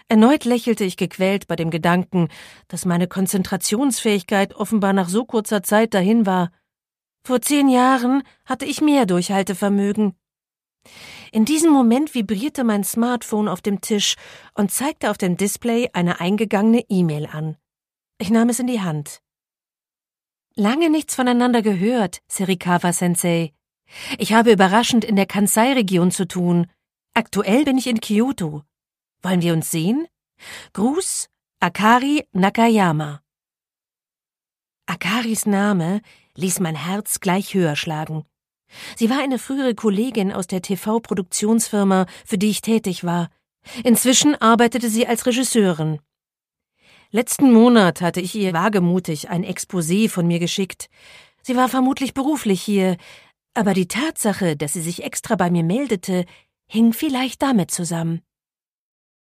Erneut lächelte ich gequält bei dem Gedanken, dass meine Konzentrationsfähigkeit offenbar nach so kurzer Zeit dahin war. Vor 10 Jahren hatte ich mehr Durchhaltevermögen. In diesem Moment vibrierte mein Smartphone auf dem Tisch und zeigte auf dem Display eine eingegangene E-Mail an. Ich nahm es in die Hand. Lange nichts voneinander gehört, Serikawa-Sensei. Ich habe überraschend in der Kansai-Region zu tun. Aktuell bin ich in Kyoto. Wollen wir uns sehen? Gruß, Akari Nakayama. Akaris Name ließ mein Herz gleich höher schlagen. Sie war eine frühere Kollegin aus der TV-Produktionsfirma, für die ich tätig war. Inzwischen arbeitete sie als Regisseurin. Letzten Monat hatte ich ihr wagemutig ein Exposé von mir geschickt. Sie war vermutlich beruflich hier, aber die Tatsache, dass sie sich extra bei mir meldete, hing vielleicht damit zusammen.